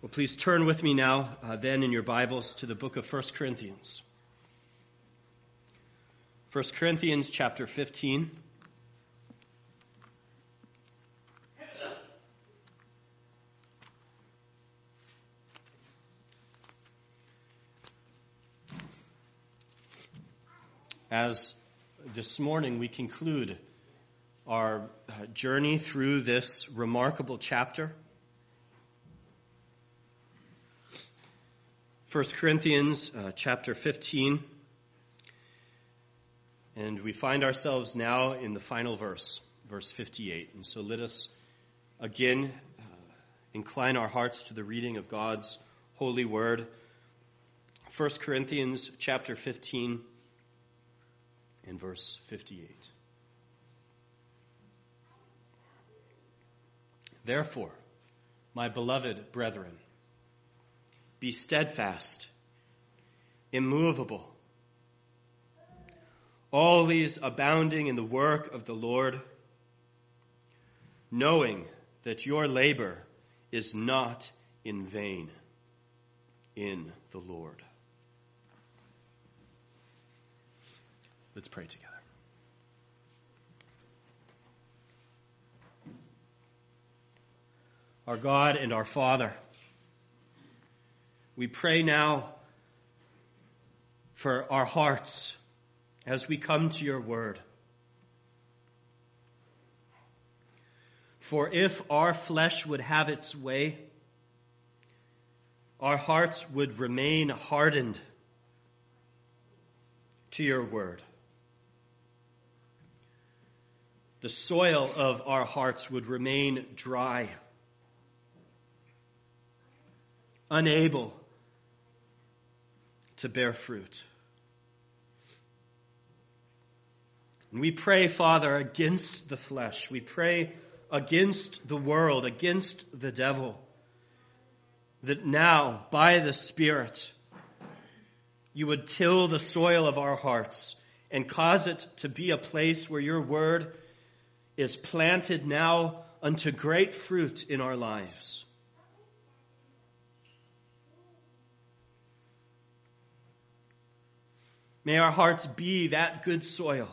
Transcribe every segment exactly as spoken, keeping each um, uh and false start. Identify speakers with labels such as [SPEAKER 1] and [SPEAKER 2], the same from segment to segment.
[SPEAKER 1] Well, please turn with me now, uh, then, in your Bibles to the book of First Corinthians. First Corinthians chapter fifteen. As this morning we conclude our uh, journey through this remarkable chapter, First Corinthians uh, chapter fifteen, and we find ourselves now in the final verse, verse fifty-eight. And so let us again uh, incline our hearts to the reading of God's holy word. First Corinthians chapter fifteen and verse fifty-eight. Therefore, my beloved brethren, be steadfast, immovable, always abounding in the work of the Lord, knowing that your labor is not in vain in the Lord. Let's pray together. Our God and our Father, we pray now for our hearts as we come to your word. For if our flesh would have its way, our hearts would remain hardened to your word. The soil of our hearts would remain dry, unable to bear fruit. And we pray, Father, against the flesh. We pray against the world, against the devil, that now, by the Spirit, you would till the soil of our hearts and cause it to be a place where your word is planted now unto great fruit in our lives. May our hearts be that good soil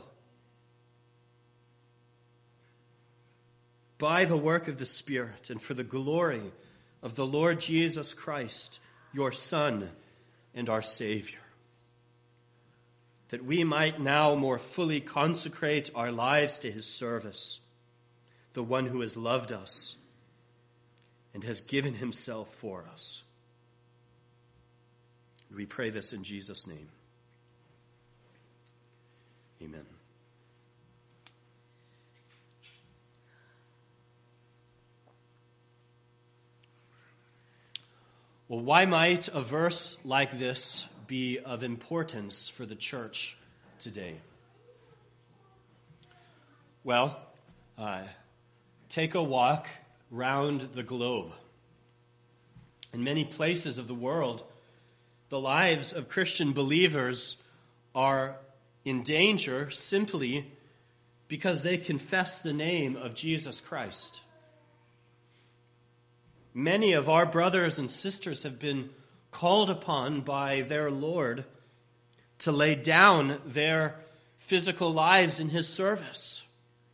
[SPEAKER 1] by the work of the Spirit and for the glory of the Lord Jesus Christ, your Son and our Savior, that we might now more fully consecrate our lives to his service, the one who has loved us and has given himself for us. We pray this in Jesus' name. Amen. Well, why might a verse like this be of importance for the church today? Well, uh, take a walk round the globe. In many places of the world, the lives of Christian believers are in danger simply because they confess the name of Jesus Christ. Many of our brothers and sisters have been called upon by their Lord to lay down their physical lives in his service.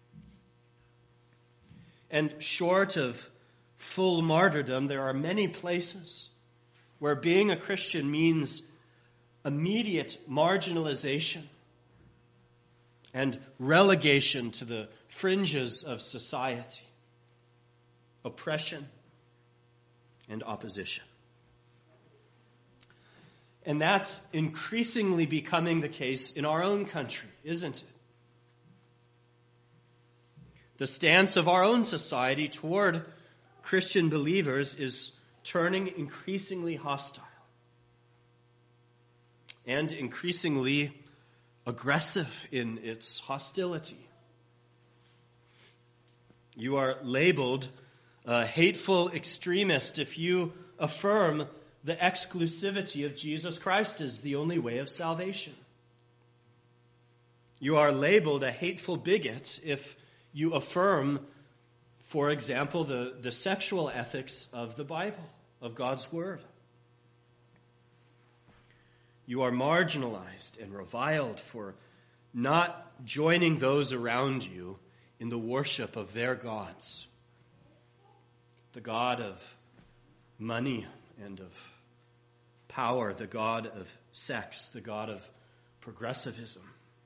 [SPEAKER 1] And short of full martyrdom, there are many places where being a Christian means immediate marginalization and relegation to the fringes of society, oppression and opposition. And that's increasingly becoming the case in our own country, isn't it? The stance of our own society toward Christian believers is turning increasingly hostile and increasingly aggressive in its hostility. You are labeled a hateful extremist if you affirm the exclusivity of Jesus Christ as the only way of salvation. You are labeled a hateful bigot if you affirm, for example, the, the sexual ethics of the Bible. of God's word. You are marginalized and reviled for not joining those around you in the worship of their gods. The God of money and of power, the God of sex, the God of progressivism.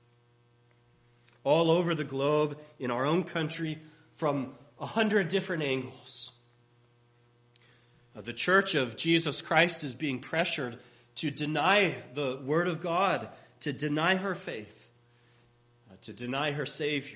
[SPEAKER 1] All over the globe, in our own country, from a hundred different angles. Uh, the Church of Jesus Christ is being pressured to deny the Word of God, to deny her faith, uh, to deny her Savior.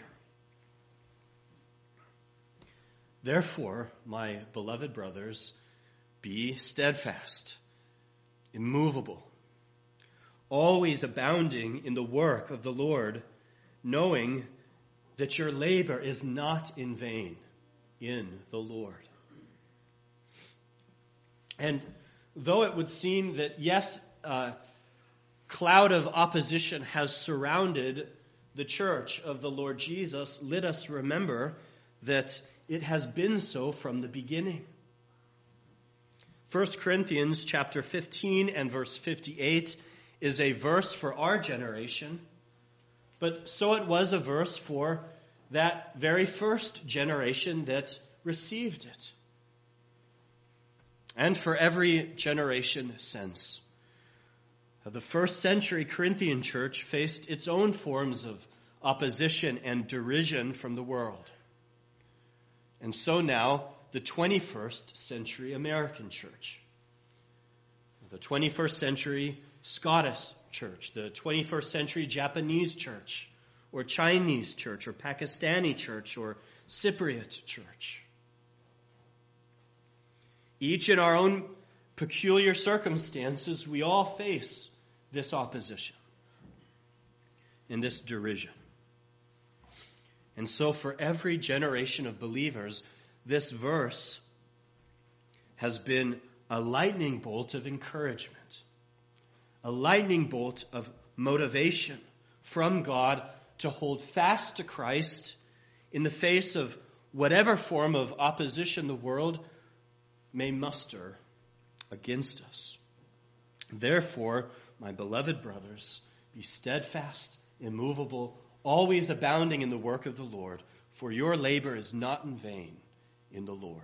[SPEAKER 1] Therefore, my beloved brothers, be steadfast, immovable, always abounding in the work of the Lord, knowing that your labor is not in vain in the Lord. And though it would seem that, yes, a cloud of opposition has surrounded the church of the Lord Jesus, let us remember that it has been so from the beginning. First Corinthians chapter fifteen and verse fifty-eight is a verse for our generation, but so it was a verse for that very first generation that received it. And for every generation since. The first century Corinthian church faced its own forms of opposition and derision from the world. And so now, the twenty-first century American church, the twenty-first century Scottish church, the twenty-first century Japanese church, or Chinese church, or Pakistani church, or Cypriot church. Each in our own peculiar circumstances, we all face this opposition and this derision. And so for every generation of believers, this verse has been a lightning bolt of encouragement, a lightning bolt of motivation from God to hold fast to Christ in the face of whatever form of opposition the world may muster against us. Therefore, my beloved brothers, be steadfast, immovable, always abounding in the work of the Lord, for your labor is not in vain in the Lord.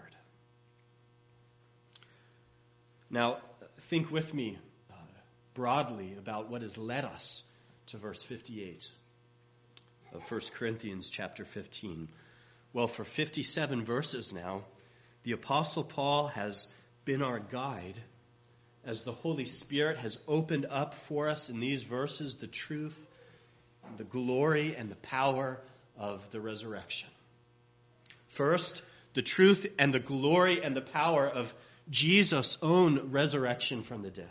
[SPEAKER 1] Now, think with me uh, broadly about what has led us to verse fifty-eight of First Corinthians chapter fifteen. Well, for fifty-seven verses now, the Apostle Paul has been our guide as the Holy Spirit has opened up for us in these verses the truth, the glory, and the power of the resurrection. First, the truth and the glory and the power of Jesus' own resurrection from the dead.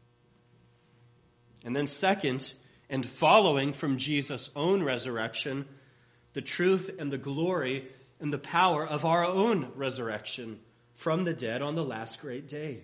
[SPEAKER 1] And then second, and following from Jesus' own resurrection, the truth and the glory and the power of our own resurrection from the dead on the last great day.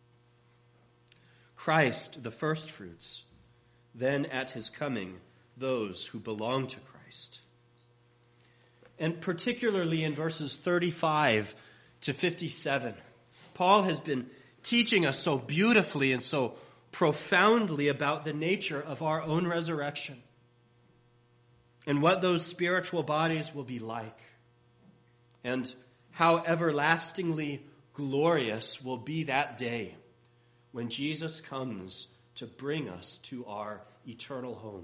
[SPEAKER 1] Christ, the firstfruits, then at his coming, those who belong to Christ. And particularly in verses thirty-five to fifty-seven, Paul has been teaching us so beautifully and so profoundly about the nature of our own resurrection and what those spiritual bodies will be like, and how everlastingly glorious will be that day when Jesus comes to bring us to our eternal home.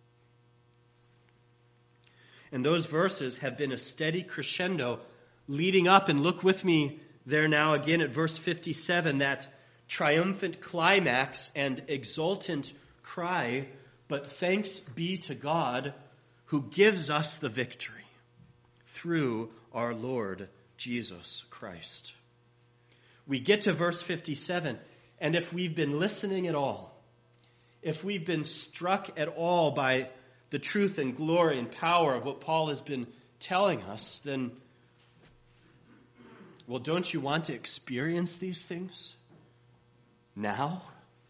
[SPEAKER 1] And those verses have been a steady crescendo leading up, and look with me there now again at verse fifty-seven, that triumphant climax and exultant cry, "But thanks be to God who gives us the victory through our Lord Jesus Christ." We get to verse fifty-seven, and if we've been listening at all, if we've been struck at all by the truth and glory and power of what Paul has been telling us, then, well, don't you want to experience these things now?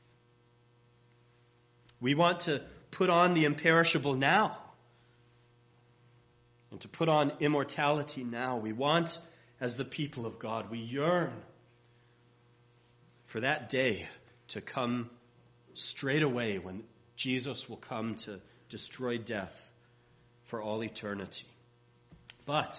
[SPEAKER 1] We want to put on the imperishable now, and to put on immortality now. We want, as the people of God, we yearn for that day to come straight away when Jesus will come to destroy death for all eternity. But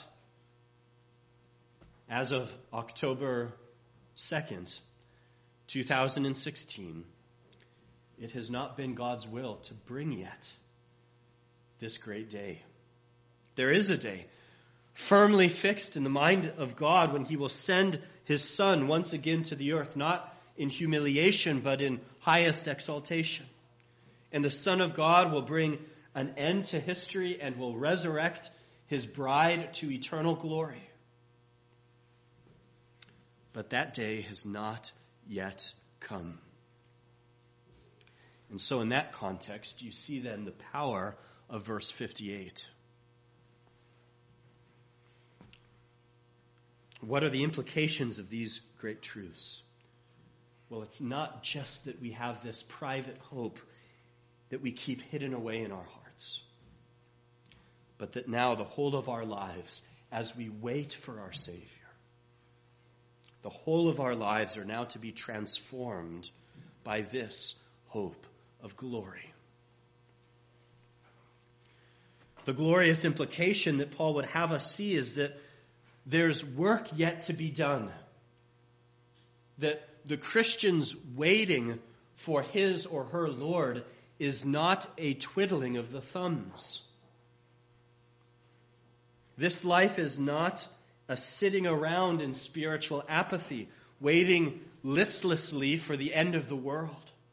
[SPEAKER 1] as of October second, two thousand sixteen, it has not been God's will to bring yet this great day. There is a day firmly fixed in the mind of God when he will send his Son once again to the earth, not in humiliation, but in highest exaltation. And the Son of God will bring an end to history and will resurrect his bride to eternal glory. But that day has not yet come. And so in that context, you see then the power of verse fifty-eight. What are the implications of these great truths? Well, it's not just that we have this private hope that we keep hidden away in our hearts, but that now the whole of our lives, as we wait for our Savior, the whole of our lives are now to be transformed by this hope of glory. The glorious implication that Paul would have us see is that there's work yet to be done. That the Christian's waiting for his or her Lord is not a twiddling of the thumbs. This life is not a sitting around in spiritual apathy, waiting listlessly for the end of the world.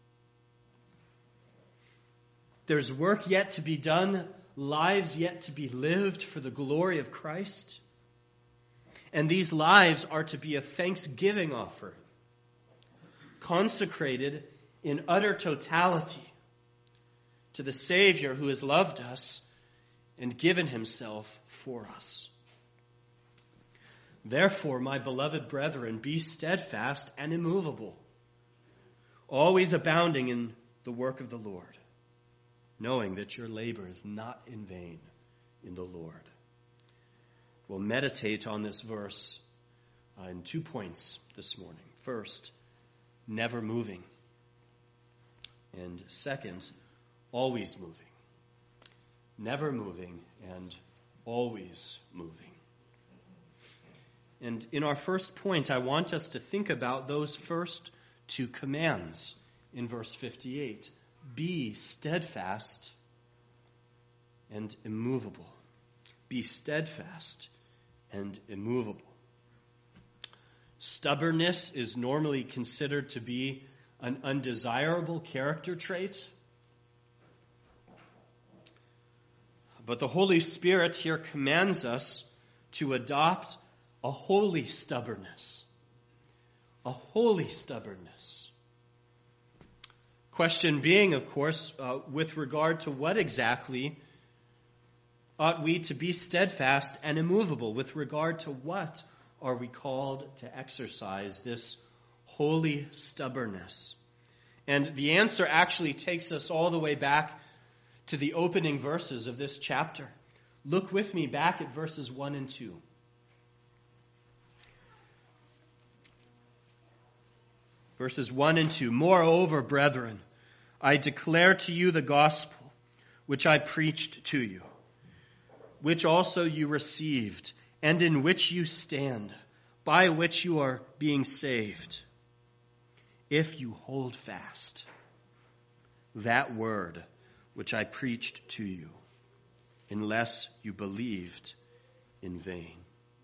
[SPEAKER 1] There's work yet to be done, lives yet to be lived for the glory of Christ. And these lives are to be a thanksgiving offering, consecrated in utter totality to the Savior who has loved us and given himself for us. Therefore, my beloved brethren, be steadfast and immovable, always abounding in the work of the Lord, knowing that your labor is not in vain in the Lord. We'll meditate on this verse uh, in two points this morning. First, never moving. And second, always moving. Never moving and always moving. And in our first point, I want us to think about those first two commands in verse fifty-eight. Be steadfast and immovable. Be steadfast and immovable. Stubbornness is normally considered to be an undesirable character trait. But the Holy Spirit here commands us to adopt a holy stubbornness. A holy stubbornness. Question being, of course, uh, with regard to what exactly ought we to be steadfast and immovable? With regard to what are we called to exercise this holy stubbornness? And the answer actually takes us all the way back to the opening verses of this chapter. Look with me back at verses one and two. Verses one and two. Moreover, brethren, I declare to you the gospel which I preached to you, which also you received, and in which you stand, by which you are being saved, if you hold fast that word which I preached to you, unless you believed in vain.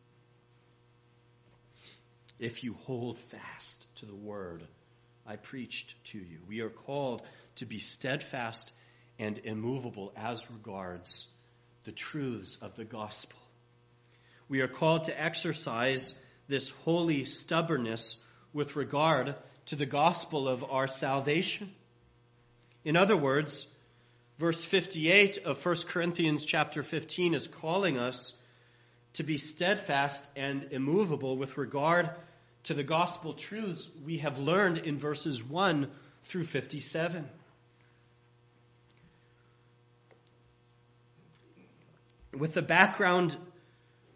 [SPEAKER 1] If you hold fast to the word I preached to you. We are called to be steadfast and immovable as regards the truths of the gospel. We are called to exercise this holy stubbornness with regard to the gospel of our salvation. In other words, verse fifty-eight of First Corinthians chapter fifteen is calling us to be steadfast and immovable with regard to the gospel truths we have learned in verses one through fifty-seven. With the background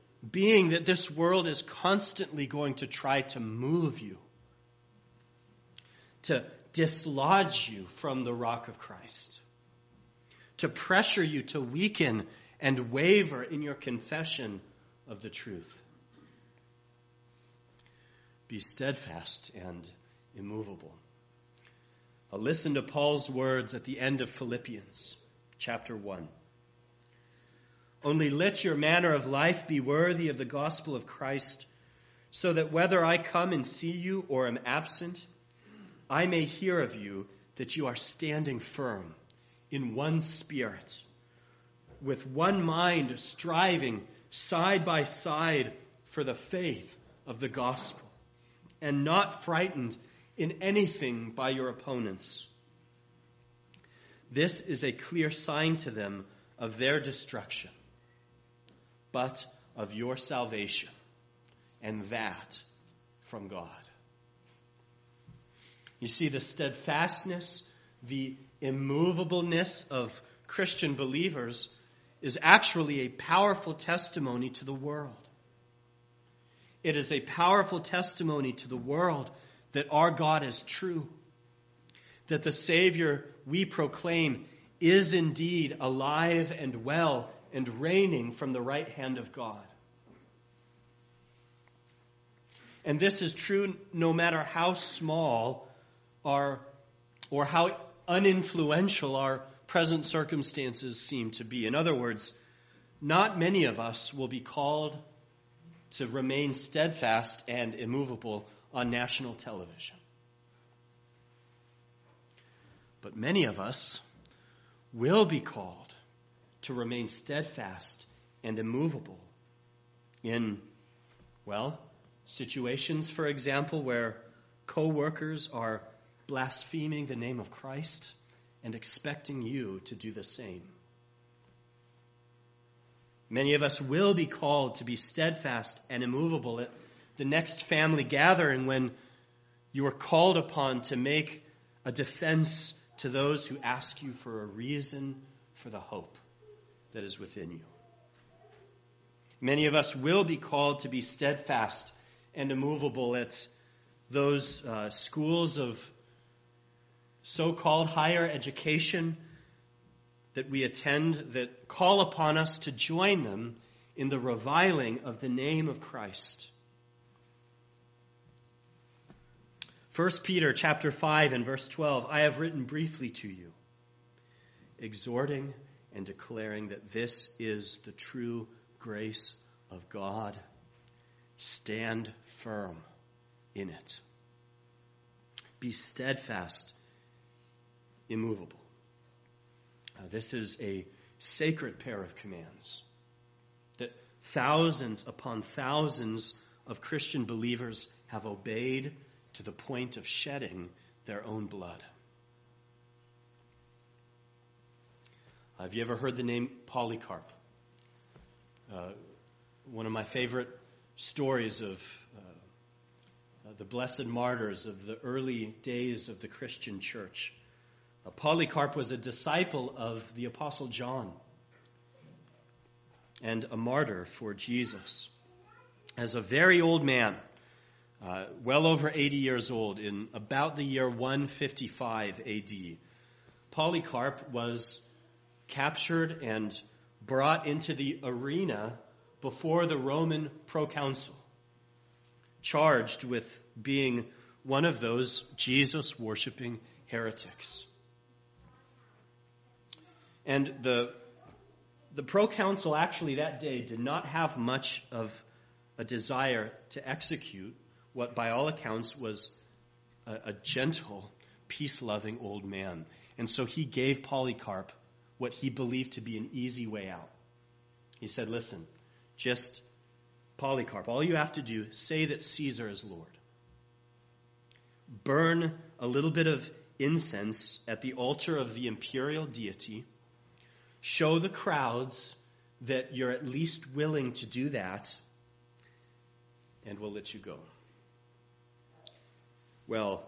[SPEAKER 1] being that this world is constantly going to try to move you to dislodge you from the rock of Christ, to pressure you to weaken and waver in your confession of the truth. Be steadfast and immovable. I'll listen to Paul's words at the end of Philippians chapter one. Only let your manner of life be worthy of the gospel of Christ, so that whether I come and see you or am absent, I may hear of you that you are standing firm in one spirit, with one mind, striving side by side for the faith of the gospel, and not frightened in anything by your opponents. This is a clear sign to them of their destruction, but of your salvation, and that from God. You see, the steadfastness, the immovableness of Christian believers is actually a powerful testimony to the world. It is a powerful testimony to the world that our God is true, that the Savior we proclaim is indeed alive and well and reigning from the right hand of God. And this is true no matter how small our, or how uninfluential our present circumstances seem to be. In other words, not many of us will be called to remain steadfast and immovable on national television. But many of us will be called to remain steadfast and immovable in, well, situations, for example, where co-workers are blaspheming the name of Christ and expecting you to do the same. Many of us will be called to be steadfast and immovable at the next family gathering when you are called upon to make a defense to those who ask you for a reason for the hope that is within you. Many of us will be called to be steadfast and immovable at those uh, schools of so-called higher education that we attend that call upon us to join them in the reviling of the name of Christ. First Peter chapter five and verse twelve, I have written briefly to you, exhorting and declaring that this is the true grace of God. Stand firm in it. Be steadfast, immovable. Uh, this is a sacred pair of commands that thousands upon thousands of Christian believers have obeyed to the point of shedding their own blood. Have you ever heard the name Polycarp? Uh, one of my favorite stories of uh, uh, the blessed martyrs of the early days of the Christian church. Uh, Polycarp was a disciple of the Apostle John and a martyr for Jesus. As a very old man, uh, well over eighty years old, in about the year one fifty-five A D, Polycarp was captured and brought into the arena before the Roman proconsul, charged with being one of those Jesus-worshiping heretics. And the, the proconsul actually that day did not have much of a desire to execute what by all accounts was a, a gentle, peace-loving old man. And so he gave Polycarp what he believed to be an easy way out. He said, listen, just Polycarp, all you have to do, say that Caesar is Lord. Burn a little bit of incense at the altar of the imperial deity. Show the crowds that you're at least willing to do that, and we'll let you go. Well,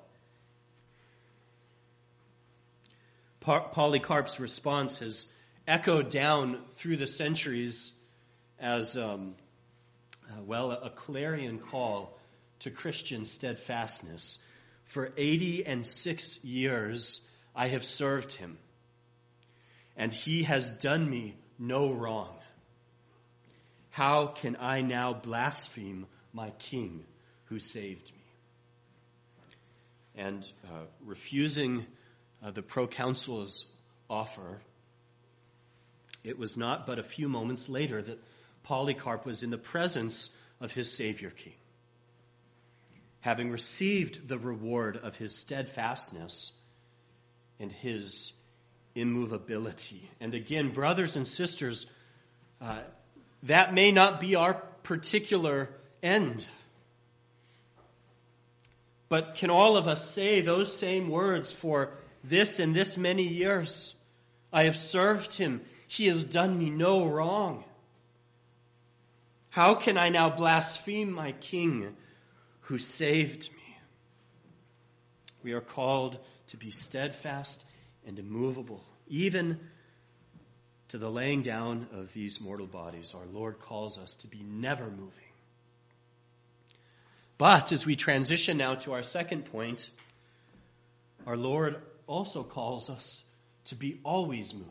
[SPEAKER 1] Polycarp's response has echoed down through the centuries as, um, uh, well, a clarion call to Christian steadfastness. For eighty and six years I have served him, and he has done me no wrong. How can I now blaspheme my king who saved me? And uh, refusing uh, the proconsul's offer, it was not but a few moments later that Polycarp was in the presence of his Savior King, having received the reward of his steadfastness and his immovability. And again, brothers and sisters, uh, that may not be our particular end. But can all of us say those same words for this and this many years? I have served him. He has done me no wrong. How can I now blaspheme my King who saved me? We are called to be steadfast and immovable, even to the laying down of these mortal bodies. Our Lord calls us to be never moving. But as we transition now to our second point, our Lord also calls us to be always moving.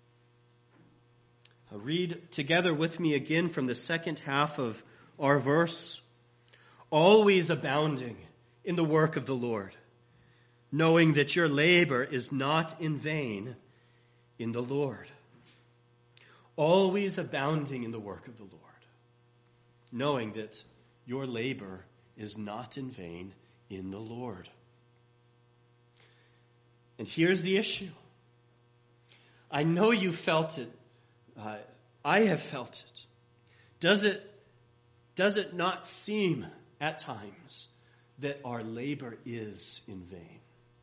[SPEAKER 1] Uh, read together with me again from the second half of our verse. Always abounding in the work of the Lord, knowing that your labor is not in vain in the Lord. Always abounding in the work of the Lord, knowing that your labor is not in vain in the Lord. And here's the issue. I know you felt it. Uh, I have felt it. Does it, does it not seem at times that our labor is in vain?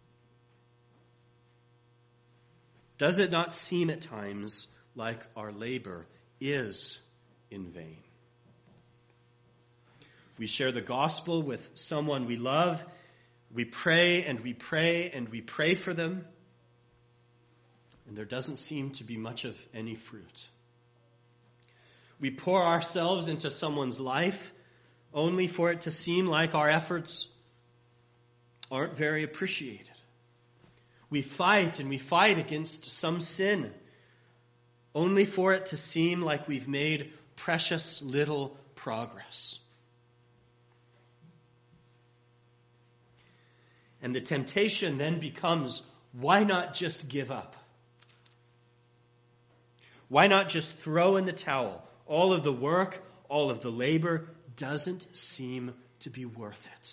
[SPEAKER 1] Does it not seem at times like our labor is in vain? We share the gospel with someone we love. We pray and we pray and we pray for them. And there doesn't seem to be much of any fruit. We pour ourselves into someone's life only for it to seem like our efforts aren't very appreciated. We fight and we fight against some sin only for it to seem like we've made precious little progress. And the temptation then becomes, why not just give up? Why not just throw in the towel? All of the work, all of the labor doesn't seem to be worth it.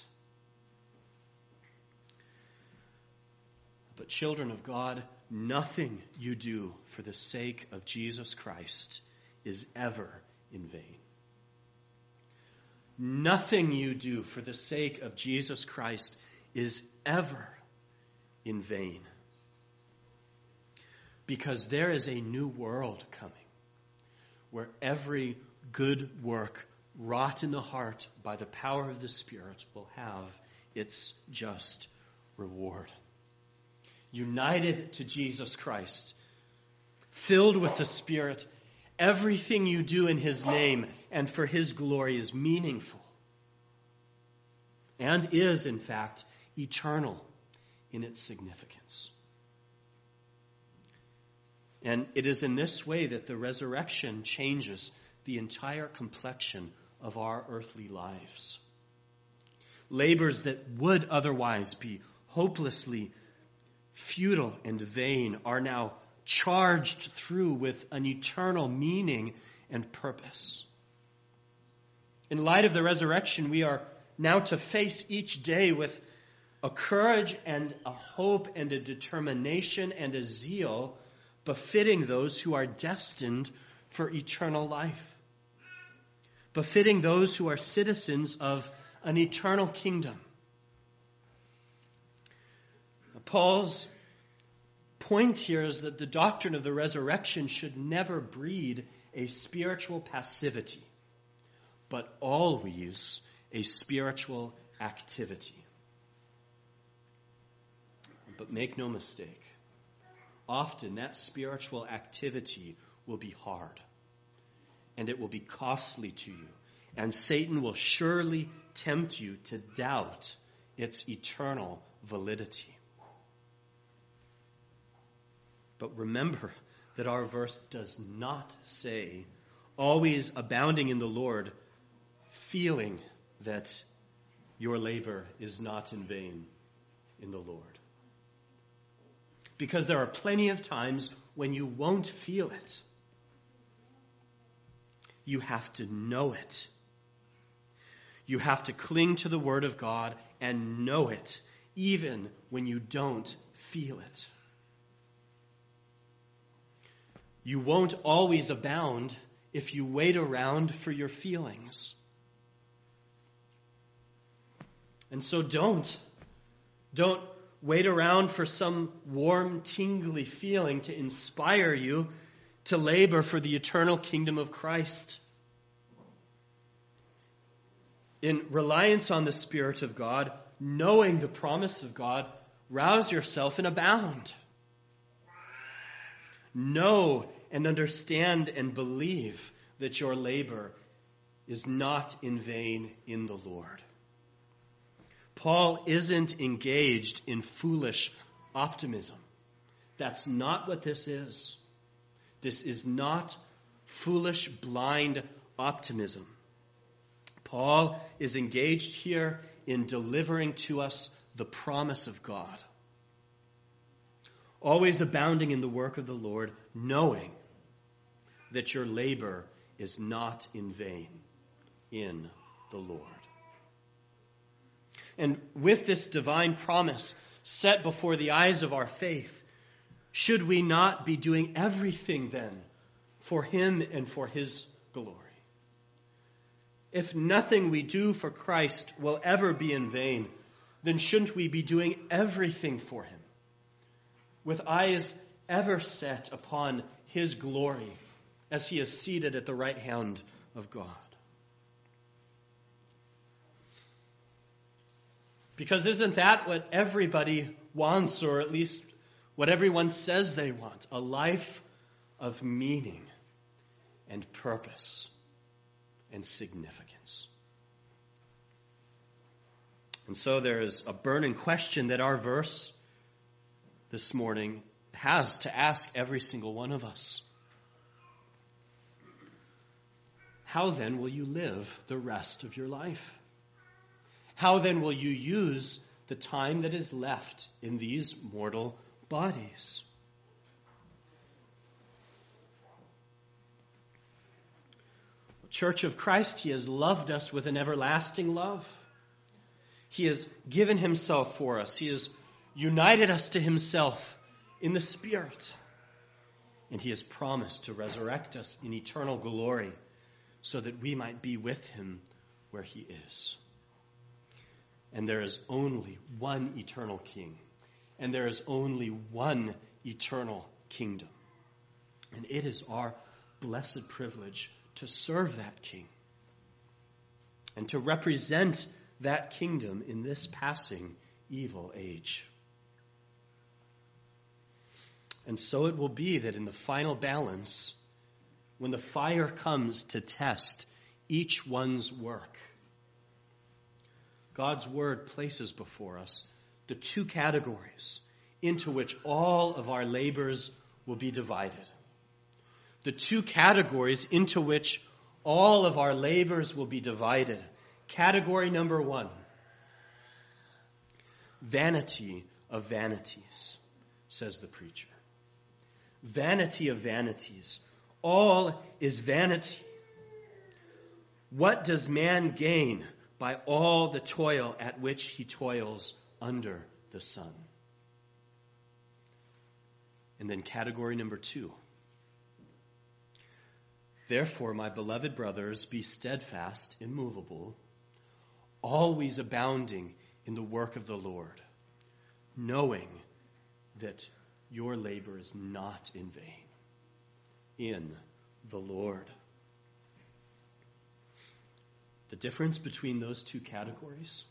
[SPEAKER 1] But children of God, nothing you do for the sake of Jesus Christ is ever in vain. Nothing you do for the sake of Jesus Christ is ever in vain. Because there is a new world coming where every good work wrought in the heart by the power of the Spirit will have its just reward. United to Jesus Christ, filled with the Spirit, everything you do in His name and for His glory is meaningful and is, in fact, eternal in its significance. And it is in this way that the resurrection changes the entire complexion of our earthly lives. Labors that would otherwise be hopelessly futile and vain are now charged through with an eternal meaning and purpose. In light of the resurrection, we are now to face each day with a courage and a hope and a determination and a zeal befitting those who are destined for eternal life, befitting those who are citizens of an eternal kingdom. Paul's point here is that the doctrine of the resurrection should never breed a spiritual passivity, but always a spiritual activity. But make no mistake, often that spiritual activity will be hard, and it will be costly to you, and Satan will surely tempt you to doubt its eternal validity. But remember that our verse does not say, always abounding in the Lord, feeling that your labor is not in vain in the Lord. Because there are plenty of times when you won't feel it. You have to know it. You have to cling to the Word of God and know it, even when you don't feel it. You won't always abound if you wait around for your feelings. And so don't. Don't wait around for some warm, tingly feeling to inspire you to labor for the eternal kingdom of Christ. In reliance on the Spirit of God, knowing the promise of God, rouse yourself and abound. Know and understand and believe that your labor is not in vain in the Lord. Paul isn't engaged in foolish optimism. That's not what this is. This is not foolish, blind optimism. Paul is engaged here in delivering to us the promise of God. Always abounding in the work of the Lord, knowing that your labor is not in vain in the Lord. And with this divine promise set before the eyes of our faith, should we not be doing everything then for Him and for His glory? If nothing we do for Christ will ever be in vain, then shouldn't we be doing everything for Him, with eyes ever set upon His glory as He is seated at the right hand of God? Because isn't that what everybody wants, or at least what everyone says they want? A life of meaning and purpose and significance. And so there is a burning question that our verse this morning has to ask every single one of us. How then will you live the rest of your life? How then will you use the time that is left in these mortal bodies? Church of Christ, He has loved us with an everlasting love. He has given Himself for us. He has united us to Himself in the Spirit. And He has promised to resurrect us in eternal glory so that we might be with Him where He is. And there is only one eternal King. And there is only one eternal kingdom. And it is our blessed privilege to serve that King and to represent that kingdom in this passing evil age. And so it will be that in the final balance, when the fire comes to test each one's work, God's Word places before us the two categories into which all of our labors will be divided. The two categories into which all of our labors will be divided. Category number one, vanity of vanities, says the preacher. Vanity of vanities. All is vanity. What does man gain by all the toil at which he toils under the sun? And then category number two. Therefore, my beloved brothers, be steadfast, immovable, always abounding in the work of the Lord, knowing that your labor is not in vain in the Lord. The difference between those two categories?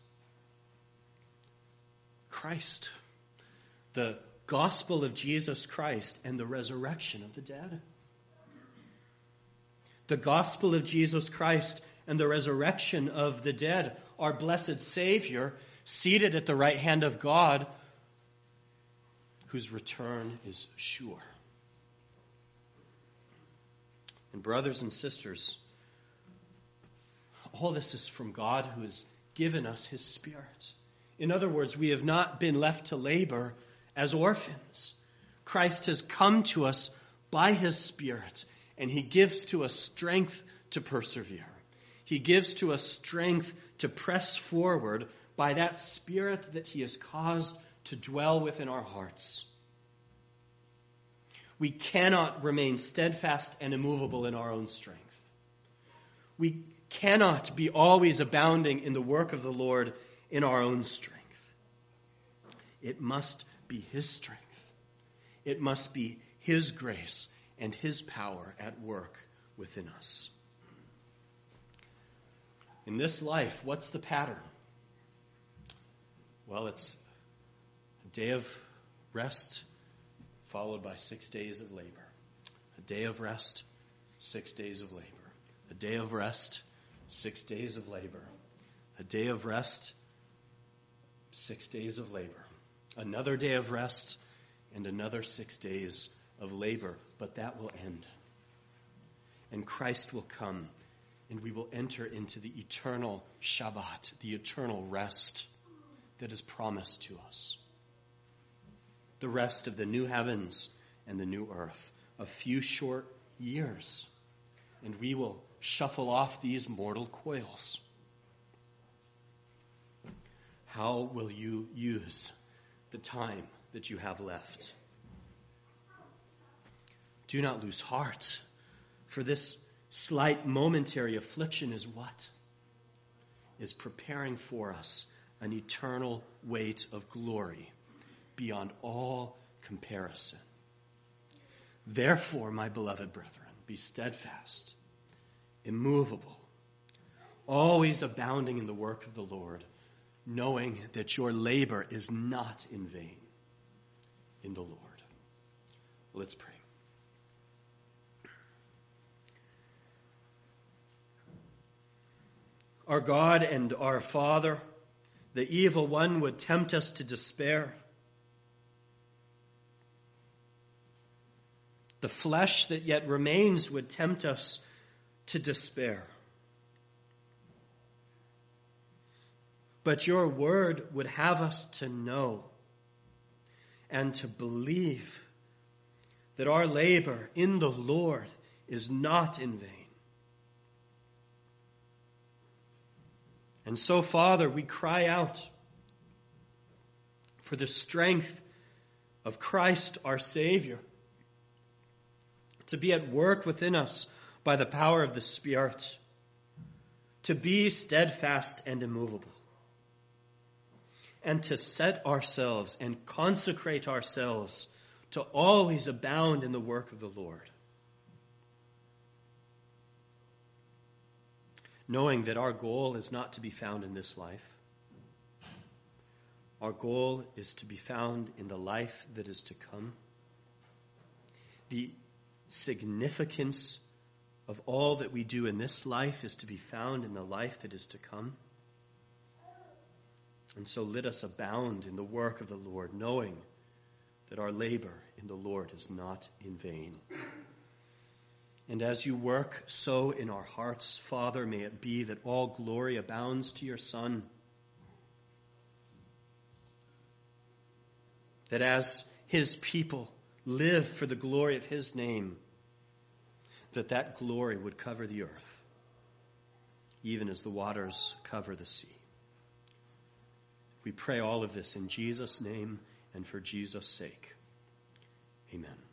[SPEAKER 1] Christ. The gospel of Jesus Christ and the resurrection of the dead. The gospel of Jesus Christ and the resurrection of the dead, our blessed Savior, seated at the right hand of God, whose return is sure. And brothers and sisters, all this is from God who has given us his Spirit. In other words, we have not been left to labor as orphans. Christ has come to us by his Spirit, and he gives to us strength to persevere. He gives to us strength to press forward by that Spirit that he has caused to dwell within our hearts. We cannot remain steadfast and immovable in our own strength. We cannot be always abounding in the work of the Lord in our own strength. It must be his strength. It must be his grace and his power at work within us. In this life, what's the pattern? Well, it's a day of rest followed by six days of labor. A day of rest, six days of labor. A day of rest, six days of labor. A day of rest, six days of labor. Another day of rest, and another six days of labor. But that will end. And Christ will come, and we will enter into the eternal Shabbat, the eternal rest that is promised to us. The rest of the new heavens and the new earth. A few short years, and we will shuffle off these mortal coils. How will you use the time that you have left? Do not lose heart, for this slight momentary affliction is what? Is preparing for us an eternal weight of glory beyond all comparison. Therefore, my beloved brethren, be steadfast, immovable, always abounding in the work of the Lord, knowing that your labor is not in vain in the Lord. Let's pray. Our God and our Father, the evil one would tempt us to despair. The flesh that yet remains would tempt us to despair. But your word would have us to know and to believe that our labor in the Lord is not in vain. And so, Father, we cry out for the strength of Christ our Savior to be at work within us by the power of the Spirit, to be steadfast and immovable, and to set ourselves and consecrate ourselves to always abound in the work of the Lord, knowing that our goal is not to be found in this life. Our goal is to be found in the life that is to come. The significance of all that we do in this life is to be found in the life that is to come. And so let us abound in the work of the Lord, knowing that our labor in the Lord is not in vain. And as you work so in our hearts, Father, may it be that all glory abounds to your Son. That as his people live for the glory of his name, that that glory would cover the earth, even as the waters cover the sea. We pray all of this in Jesus' name and for Jesus' sake. Amen.